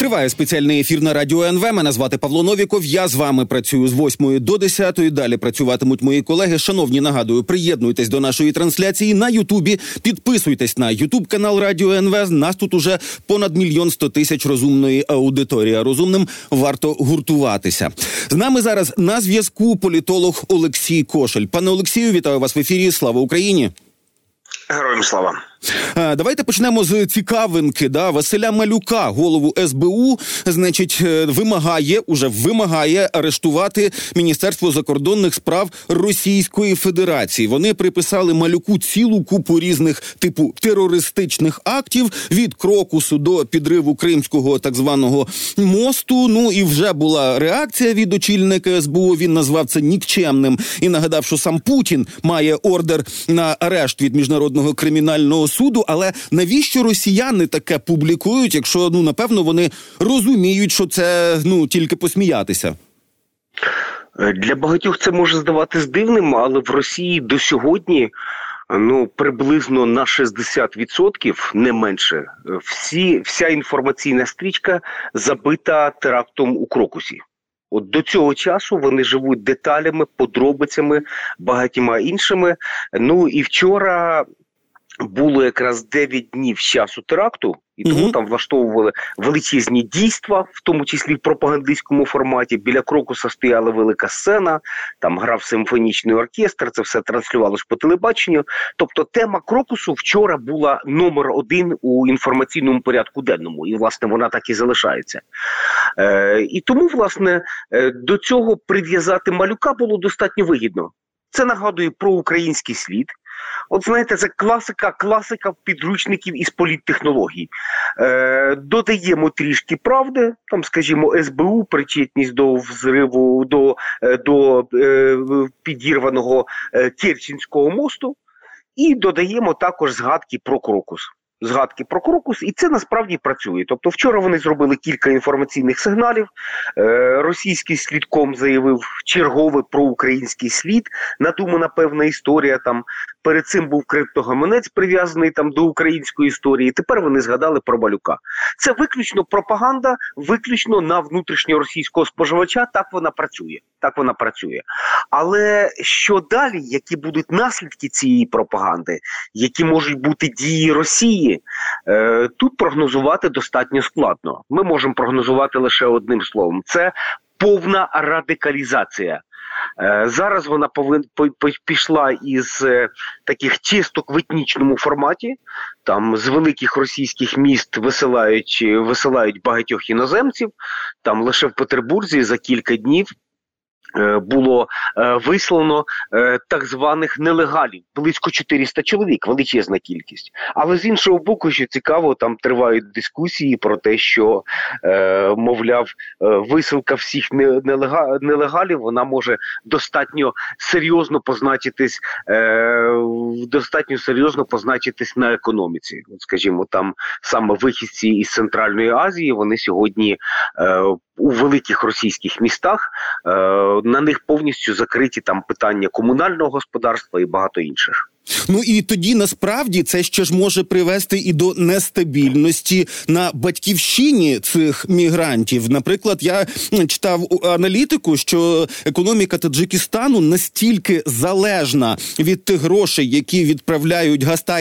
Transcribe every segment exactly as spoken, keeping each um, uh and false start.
Триває спеціальний ефір на Радіо ен ве. Мене звати Павло Новіков. Я з вами працюю з восьмої до десятої. Далі працюватимуть мої колеги. Шановні, нагадую, приєднуйтесь до нашої трансляції на Ютубі. Підписуйтесь на Ютуб-канал Радіо ен ве. Нас тут уже понад мільйон сто тисяч розумної аудиторії. А розумним варто гуртуватися. З нами зараз на зв'язку політолог Олексій Кошель. Пане Олексію, вітаю вас в ефірі. Слава Україні! Героям слава! Давайте почнемо з цікавинки. Да? Василя Малюка, голову ес бе у, значить, вимагає, уже вимагає арештувати Міністерство закордонних справ Російської Федерації. Вони приписали Малюку цілу купу різних типу терористичних актів, від Крокусу до підриву Кримського так званого мосту. Ну і вже була реакція від очільника ес бе у. Він назвав це нікчемним і нагадав, що сам Путін має ордер на арешт від Міжнародного кримінального суду, але навіщо росіяни таке публікують, якщо, ну, напевно, вони розуміють, що це, ну, тільки посміятися? Для багатьох це може здаватись дивним, але в Росії до сьогодні, ну, приблизно на шістдесят відсотків, не менше, всі, вся інформаційна стрічка забита терактом у Крокусі. От до цього часу вони живуть деталями, подробицями, багатьма іншими. Ну і вчора було якраз дев'ять днів з часу теракту, і тому угу. там влаштовували величезні дійства, в тому числі в пропагандистському форматі. Біля Крокуса стояла велика сцена, там грав симфонічний оркестр, це все транслювалося по телебаченню. Тобто тема Крокусу вчора була номер один у інформаційному порядку денному, і, власне, вона так і залишається. Е, і тому, власне, до цього прив'язати Малюка було достатньо вигідно. Це нагадує про український слід. От, знаєте, це класика, класика підручників із політтехнологій. Е, додаємо трішки правди, там, скажімо, ес бе у, причетність до взриву, до, до е, підірваного е, Керченського мосту, і додаємо також згадки про Крокус. Згадки про Крокус, і це насправді працює. Тобто вчора вони зробили кілька інформаційних сигналів, е, російський слідком заявив черговий проукраїнський слід, надумана певна історія, там перед цим був криптогаманець прив'язаний там до української історії, тепер вони згадали про Малюка. Це виключно пропаганда, виключно на внутрішньоросійського споживача, так вона працює. Так вона працює. Але що далі, які будуть наслідки цієї пропаганди, які можуть бути дії Росії, е, тут прогнозувати достатньо складно. Ми можемо прогнозувати лише одним словом. Це повна радикалізація. Е, зараз вона повин, по, по, пішла із е, таких чисток в етнічному форматі. Там з великих російських міст висилають, висилають багатьох іноземців. Там лише в Петербурзі за кілька днів було е, вислано е, так званих нелегалів, близько чотириста чоловік, величезна кількість. Але з іншого боку, що цікаво, там тривають дискусії про те, що, е, мовляв, е, висилка всіх нелега, нелегалів, вона може достатньо серйозно позначитись, е, достатньо серйозно позначитись на економіці. От, скажімо, там саме вихідці із Центральної Азії, вони сьогодні е, у великих російських містах, е, на них повністю закриті там питання комунального господарства і багато інших. Ну і тоді, насправді, це ще ж може привести і до нестабільності на батьківщині цих мігрантів. Наприклад, я читав аналітику, що економіка Таджикистану настільки залежна від тих грошей, які відправляють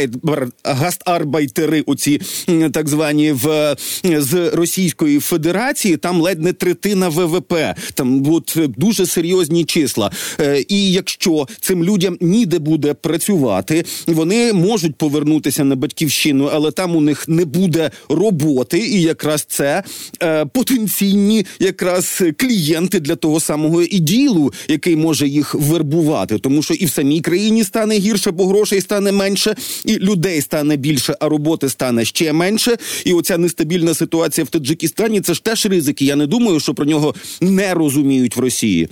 гастарбайтери, оці так звані, в, з Російської Федерації, там ледь не третина ве ве пе. Там от, дуже серйозні числа. І якщо цим людям ніде буде працювати, вони можуть повернутися на батьківщину, але там у них не буде роботи, і якраз це е, потенційні якраз клієнти для того самого іділу, який може їх вербувати. Тому що і в самій країні стане гірше, бо грошей стане менше, і людей стане більше, а роботи стане ще менше. І оця нестабільна ситуація в Таджикистані – це ж теж ризики. Я не думаю, що про нього не розуміють в Росії.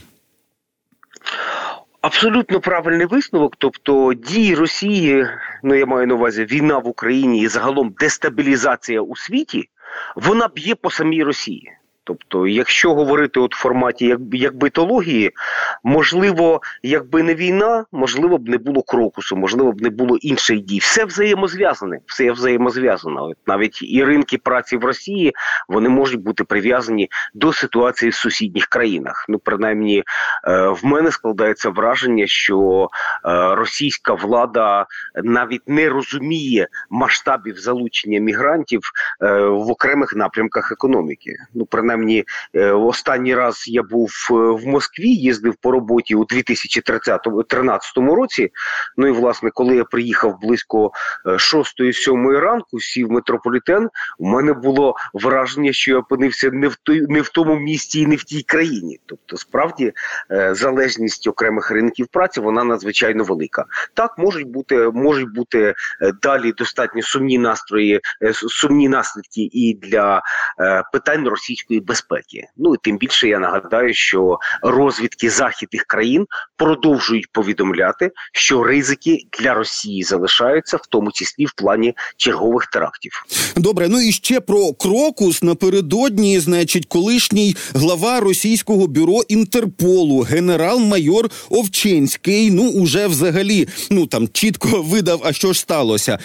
Абсолютно правильний висновок, тобто дії Росії, ну я маю на увазі війна в Україні і загалом дестабілізація у світі, вона б'є по самій Росії. Тобто, якщо говорити от в форматі як, як битології, можливо, якби не війна, можливо б не було крокусу, можливо б не було інших дій. Все взаємозв'язане, все взаємозв'язано. От навіть і ринки праці в Росії, вони можуть бути прив'язані до ситуації в сусідніх країнах. Ну, принаймні, в мене складається враження, що російська влада навіть не розуміє масштабів залучення мігрантів в окремих напрямках економіки. Ну, принаймні, Принаймні, останній раз я був в Москві, їздив по роботі у дві тисячі тринадцятому році. Ну і, власне, коли я приїхав близько шостої-сьомої ранку, сів в метрополітен, у мене було враження, що я опинився не в, той, не в тому місті і не в тій країні. Тобто, справді, залежність окремих ринків праці, вона надзвичайно велика. Так, можуть бути, можуть бути далі достатньо сумні настрої, сумні наслідки і для питань російської безпеки. Ну і тим більше я нагадаю, що розвідки західних країн продовжують повідомляти, що ризики для Росії залишаються, в тому числі в плані чергових терактів. Добре, ну і ще про крокус. Напередодні, значить, колишній глава російського бюро Інтерполу, генерал-майор Овчинський, ну уже взагалі, ну там чітко видав, а що ж сталося.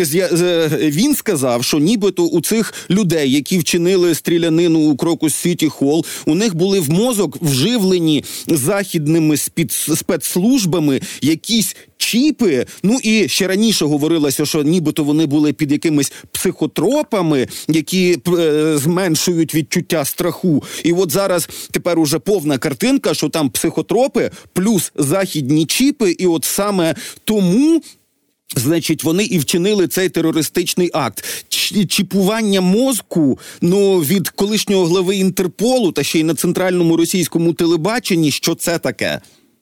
Він сказав, що нібито у цих людей, які вчинили стрілянину у Крокус Сіті Холл, у них були в мозок вживлені західними спецслужбами якісь чіпи, ну і ще раніше говорилося, що нібито вони були під якимись психотропами, які е, зменшують відчуття страху. І от зараз тепер уже повна картинка, що там психотропи плюс західні чіпи, і от саме тому, значить, вони і вчинили цей терористичний акт. Чіпування мозку, ну, від колишнього глави Інтерполу та ще й на центральному російському телебаченні, що це таке?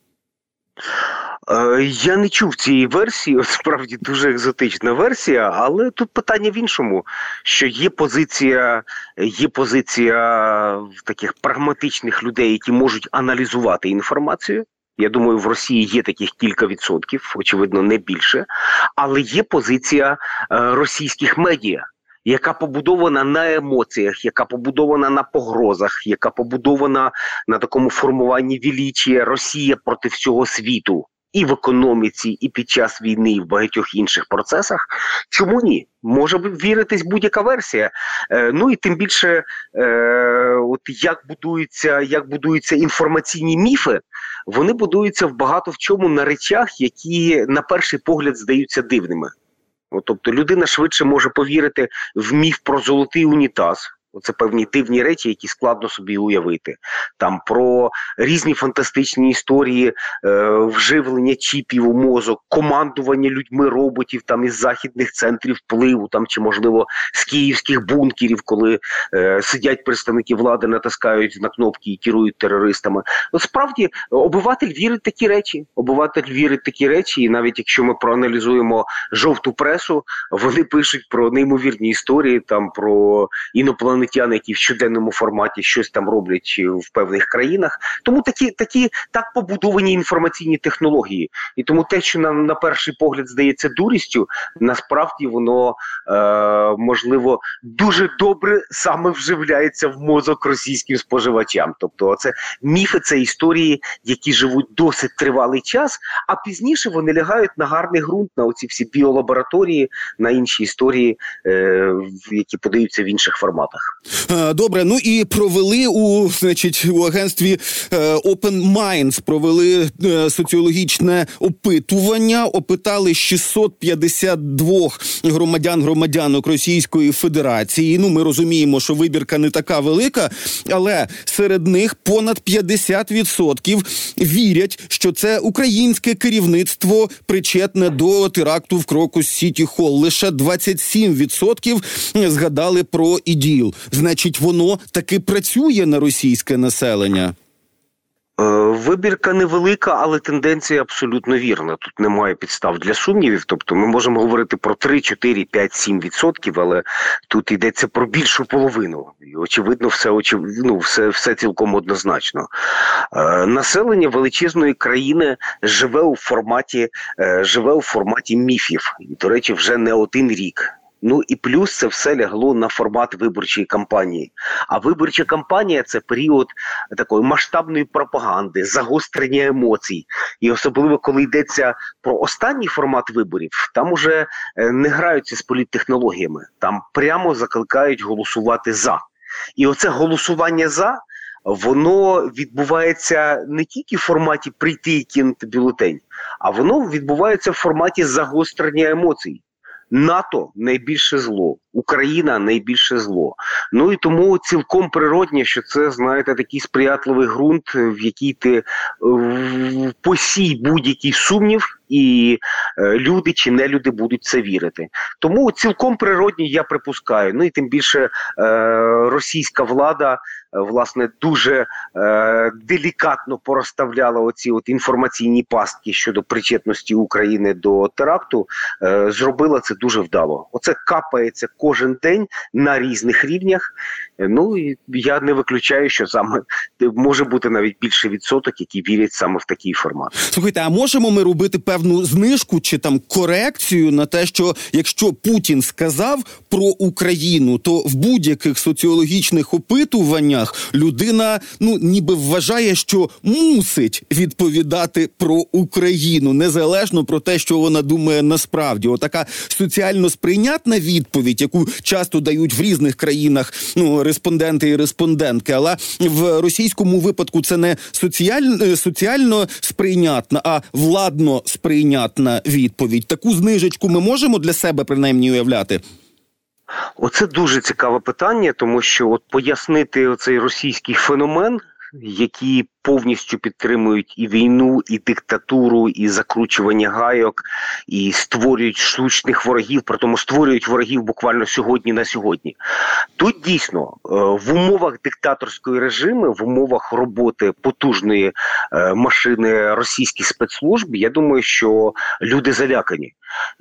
Я не чув цієї версії, от справді дуже екзотична версія, але тут питання в іншому, що є позиція, є позиція таких прагматичних людей, які можуть аналізувати інформацію. Я думаю, в Росії є таких кілька відсотків, очевидно, не більше, але є позиція російських медіа, яка побудована на емоціях, яка побудована на погрозах, яка побудована на такому формуванні величія Росія проти всього світу. І в економіці, і під час війни, і в багатьох інших процесах. Чому ні? Може віритись будь-яка версія. Е, ну і тим більше, е, от як будуються, як будуються інформаційні міфи, вони будуються в багато в чому на речах, які на перший погляд здаються дивними. От, тобто людина швидше може повірити в міф про золотий унітаз. Оце певні дивні речі, які складно собі уявити. Там про різні фантастичні історії, е, вживлення чіпів у мозок, командування людьми роботів там із західних центрів впливу, там чи можливо з київських бункерів, коли е, сидять представники влади, натискають на кнопки і керують терористами. От справді обиватель вірить в такі речі. Обиватель вірить в такі речі, і навіть якщо ми проаналізуємо жовту пресу, вони пишуть про неймовірні історії, там про інопланетян, які в щоденному форматі щось там роблять в певних країнах. Тому такі, такі так побудовані інформаційні технології. І тому те, що нам на перший погляд здається дурістю, насправді воно, е, можливо, дуже добре саме вживляється в мозок російським споживачам. Тобто це міфи, це історії, які живуть досить тривалий час, а пізніше вони лягають на гарний ґрунт, на оці всі біолабораторії, на інші історії, е, які подаються в інших форматах. Добре, ну і провели у, значить, у агентстві Open Minds провели соціологічне опитування, опитали шістсот п'ятдесят два громадян-громадянок Російської Федерації. Ну, ми розуміємо, що вибірка не така велика, але серед них понад п'ятдесят відсотків вірять, що це українське керівництво причетне до теракту в Крокус Сіті Холл. Лише двадцять сім відсотків згадали про ІДІЛ. Значить, воно таки працює на російське населення? Вибірка невелика, але тенденція абсолютно вірна. Тут немає підстав для сумнівів. Тобто ми можемо говорити про три, чотири, п'ять, сім відсотків, але тут йдеться про більшу половину. І очевидно, все, очев... ну, все, все цілком однозначно. Е, населення величезної країни живе у форматі, е, живе у форматі міфів. І, до речі, вже не один рік. Ну і плюс це все лягло на формат виборчої кампанії. А виборча кампанія – це період такої масштабної пропаганди, загострення емоцій. І особливо, коли йдеться про останній формат виборів, там уже не граються з політтехнологіями. Там прямо закликають голосувати «за». І оце голосування «за», воно відбувається не тільки в форматі прийти і кинути бюлетень, а воно відбувається в форматі загострення емоцій. НАТО – найбільше зло, Україна – найбільше зло. Ну і тому цілком природне, що це, знаєте, такий сприятливий ґрунт, в який ти посій будь-який сумнів, і люди чи не люди будуть це вірити. Тому цілком природні, я припускаю. Ну і тим більше російська влада, власне, дуже е, делікатно порозставляла оці от інформаційні пастки щодо причетності України до теракту, е, зробила це дуже вдало. Оце капається кожен день на різних рівнях. Ну і я не виключаю, що саме може бути навіть більше відсоток, які вірять саме в такий формат. Слухайте, а можемо ми робити певну знижку чи там корекцію на те, що якщо Путін сказав про Україну, то в будь-яких соціологічних опитуваннях людина, ну, ніби вважає, що мусить відповідати про Україну, незалежно про те, що вона думає насправді. Отака соціально сприйнятна відповідь, яку часто дають в різних країнах, ну, респонденти і респондентки, але в російському випадку це не соціаль... соціально сприйнятна, а владно сприйнятна відповідь. Таку знижечку ми можемо для себе принаймні уявляти? Оце дуже цікаве питання, тому що от пояснити оцей російський феномен, які повністю підтримують і війну, і диктатуру, і закручування гайок, і створюють штучних ворогів, при тому створюють ворогів буквально сьогодні на сьогодні. Тут дійсно в умовах диктаторської режиму, в умовах роботи потужної машини російських спецслужб, я думаю, що люди залякані.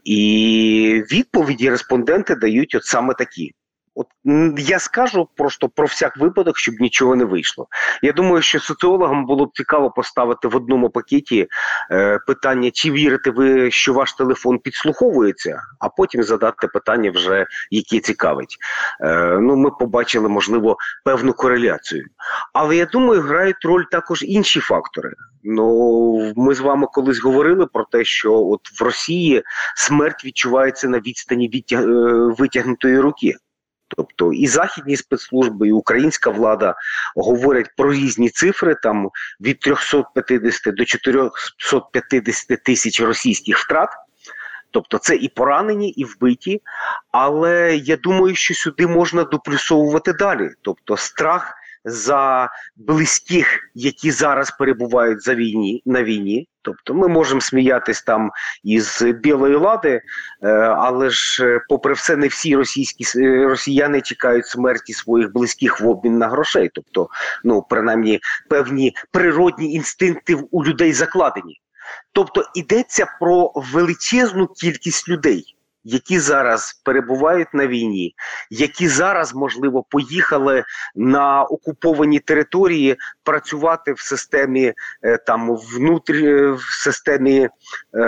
І відповіді респонденти дають от саме такі. От я скажу просто про всяк випадок, щоб нічого не вийшло. Я думаю, що соціологам було б цікаво поставити в одному пакеті е, питання, чи вірите ви, що ваш телефон підслуховується, а потім задати питання вже, яке цікавить. Е, ну, ми побачили, можливо, певну кореляцію. Але я думаю, грають роль також інші фактори. Ну, ми з вами колись говорили про те, що от в Росії смерть відчувається на відстані відтяг... витягнутої руки. Тобто і західні спецслужби, і українська влада говорять про різні цифри, там від триста п'ятдесят до чотириста п'ятдесят тисяч російських втрат. Тобто це і поранені, і вбиті. Але я думаю, що сюди можна доплюсовувати далі. Тобто страх за близьких, які зараз перебувають за війні, на війні. Тобто ми можемо сміятись там із білої лади, але ж попри все не всі російські росіяни чекають смерті своїх близьких в обмін на грошей. Тобто, ну, принаймні, певні природні інстинкти у людей закладені. Тобто йдеться про величезну кількість людей, які зараз перебувають на війні, які зараз, можливо, поїхали на окуповані території працювати в системі, там, внутрі, в системі е,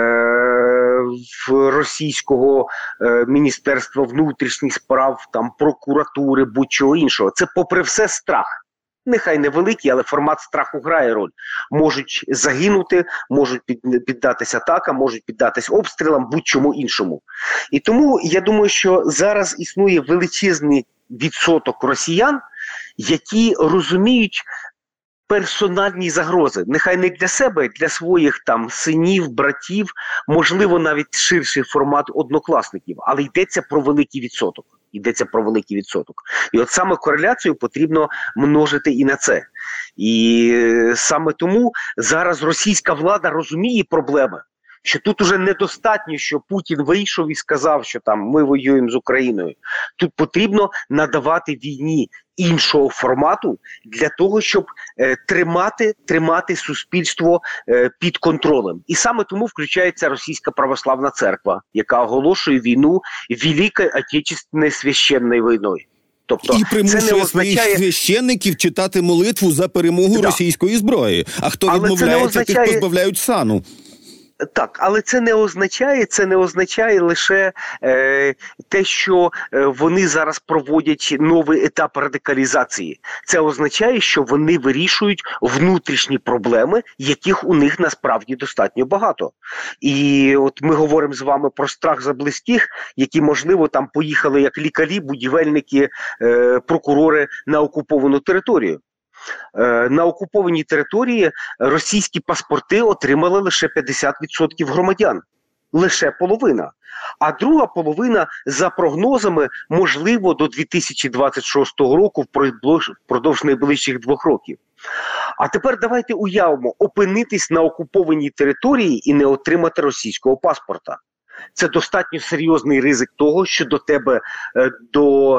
в російського е, Міністерства внутрішніх справ, там, прокуратури, будь-чого іншого. Це, попри все, страх. Нехай невеликий, але формат страху грає роль. Можуть загинути, можуть піддатися атакам, можуть піддатися обстрілам, будь-чому іншому. І тому я думаю, що зараз існує величезний відсоток росіян, які розуміють персональні загрози. Нехай не для себе, для своїх там синів, братів, можливо, навіть ширший формат однокласників, але йдеться про великий відсоток. Йдеться про великий відсоток. І от саме кореляцію потрібно множити і на це. І саме тому зараз російська влада розуміє проблеми, що тут уже недостатньо, що Путін вийшов і сказав, що там ми воюємо з Україною. Тут потрібно надавати війні іншого формату для того, щоб е, тримати, тримати суспільство е, під контролем. І саме тому включається Російська Православна Церква, яка оголошує війну Великою Отечественною священною війною. Тобто, і примушує це не означає... своїх священників читати молитву за перемогу да. російської зброї. А хто Але відмовляється, означає... тих позбавляють сану. Так, але це не означає, це не означає лише е, те, що е, вони зараз проводять новий етап радикалізації. Це означає, що вони вирішують внутрішні проблеми, яких у них насправді достатньо багато. І от ми говоримо з вами про страх за близьких, які, можливо, там поїхали як лікарі, будівельники, е, прокурори на окуповану територію. На окупованій території російські паспорти отримали лише п'ятдесят відсотків громадян. Лише половина. А друга половина, за прогнозами, можливо, до дві тисячі двадцять шостого року впродовж найближчих двох років. А тепер давайте уявимо, опинитись на окупованій території і не отримати російського паспорта. Це достатньо серйозний ризик того, що до тебе, до,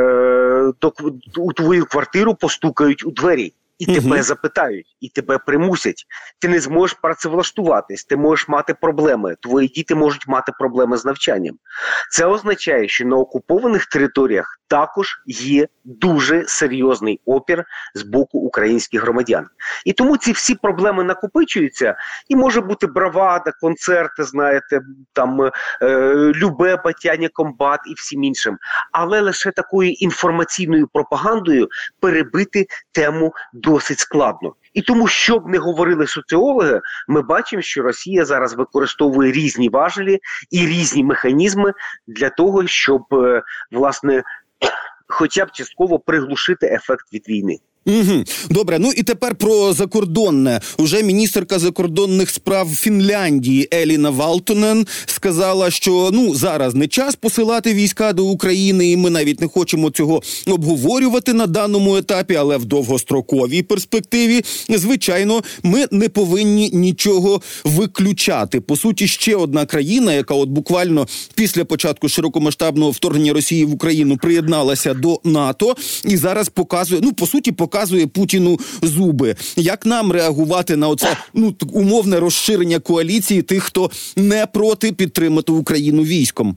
до, у твою квартиру постукають у двері. І угу. тебе запитають, і тебе примусять. Ти не зможеш працевлаштуватись, ти можеш мати проблеми, твої діти можуть мати проблеми з навчанням. Це означає, що на окупованих територіях також є дуже серйозний опір з боку українських громадян. І тому ці всі проблеми накопичуються, і може бути бравада, концерти, знаєте, там е, любе батяння комбат і всім іншим. Але лише такою інформаційною пропагандою перебити тему досить складно. І тому, що б не говорили соціологи, ми бачимо, що Росія зараз використовує різні важелі і різні механізми для того, щоб, власне, хоча б частково приглушити ефект від війни. Угу. Добре, ну і тепер про закордонне. Уже міністерка закордонних справ Фінляндії Еліна Валтонен сказала, що ну зараз не час посилати війська до України, і ми навіть не хочемо цього обговорювати на даному етапі, але в довгостроковій перспективі, звичайно, ми не повинні нічого виключати. По суті, ще одна країна, яка от буквально після початку широкомасштабного вторгнення Росії в Україну приєдналася до НАТО і зараз показує, ну по суті, показує показує Путіну зуби. Як нам реагувати на оце ну умовне розширення коаліції тих, хто не проти підтримати Україну військом?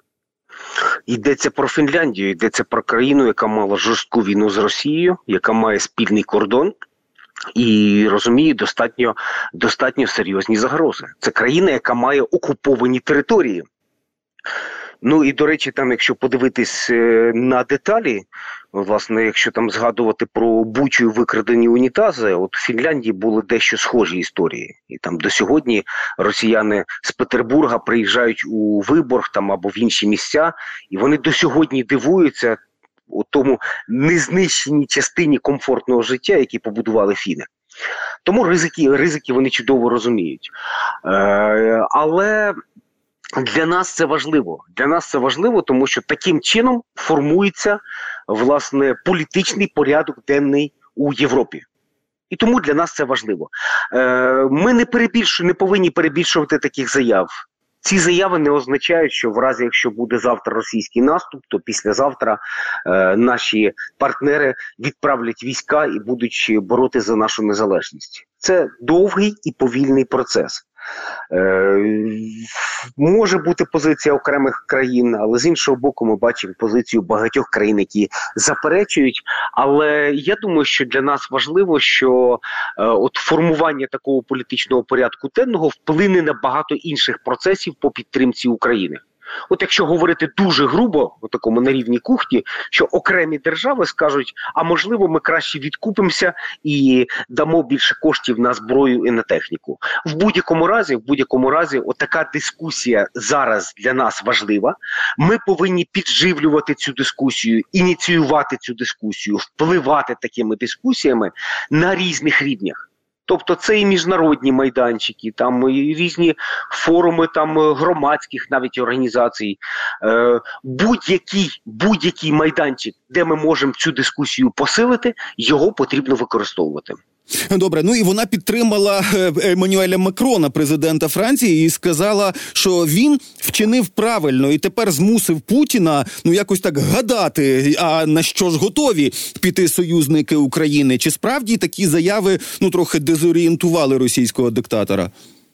Йдеться про Фінляндію, йдеться про країну, яка мала жорстку війну з Росією, яка має спільний кордон і розуміє достатньо, достатньо серйозні загрози. Це країна, яка має окуповані території. Ну і, до речі, там, якщо подивитись на деталі, власне, якщо там згадувати про Бучу і викрадені унітази, от в Фінляндії були дещо схожі історії. І там до сьогодні росіяни з Петербурга приїжджають у Виборг там або в інші місця, і вони до сьогодні дивуються у тому незнищеній частині комфортного життя, які побудували фіни. Тому ризики, ризики вони чудово розуміють. Е, але... Для нас це важливо. Для нас це важливо, тому що таким чином формується, власне, політичний порядок денний у Європі. І тому для нас це важливо. Е, ми не перебільшуємо, не повинні перебільшувати таких заяв. Ці заяви не означають, що в разі, якщо буде завтра російський наступ, то післязавтра е, наші партнери відправлять війська і будуть боротися за нашу незалежність. Це довгий і повільний процес. Е, може бути позиція окремих країн, але з іншого боку ми бачимо позицію багатьох країн, які заперечують. Але я думаю, що для нас важливо, що е, от формування такого політичного порядку денного вплине на багато інших процесів по підтримці України. От якщо говорити дуже грубо, у такому на рівні кухні, що окремі держави скажуть, а можливо ми краще відкупимося і дамо більше коштів на зброю і на техніку. В будь-якому разі, в будь-якому разі, отака дискусія зараз для нас важлива. Ми повинні підживлювати цю дискусію, ініціювати цю дискусію, впливати такими дискусіями на різних рівнях. Тобто це і міжнародні майданчики, там і різні форуми там громадських навіть організацій. Е, будь-який, будь-який майданчик, де ми можемо цю дискусію посилити, його потрібно використовувати. Добре, ну і вона підтримала Еммануеля Макрона, президента Франції, і сказала, що він вчинив правильно і тепер змусив Путіна, ну якось так гадати, а на що ж готові піти союзники України. Чи справді такі заяви, ну трохи дезорієнтували російського диктатора?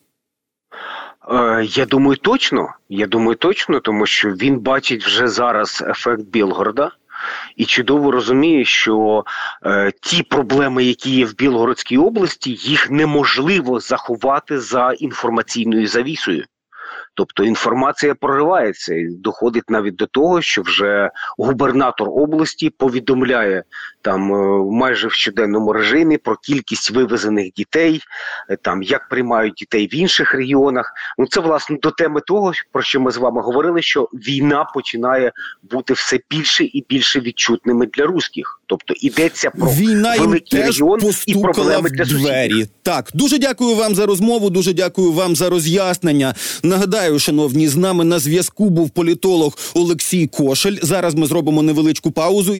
Е, я думаю точно, я думаю точно, тому що він бачить вже зараз ефект Білгорода. і чудово розуміє, що е, ті проблеми, які є в Білгородській області, їх неможливо заховати за інформаційною завісою. Тобто інформація проривається і доходить навіть до того, що вже губернатор області повідомляє там майже в щоденному режимі про кількість вивезених дітей, там як приймають дітей в інших регіонах. Ну це власне до теми того, про що ми з вами говорили, що війна починає бути все більше і більше відчутними для русських. Тобто йдеться про війна великий регіон і проблеми для двері. сусідів. Так, дуже дякую вам за розмову, дуже дякую вам за роз'яснення. Нагадаю, шановні, з нами на зв'язку був політолог Олексій Кошель. Зараз ми зробимо невеличку паузу.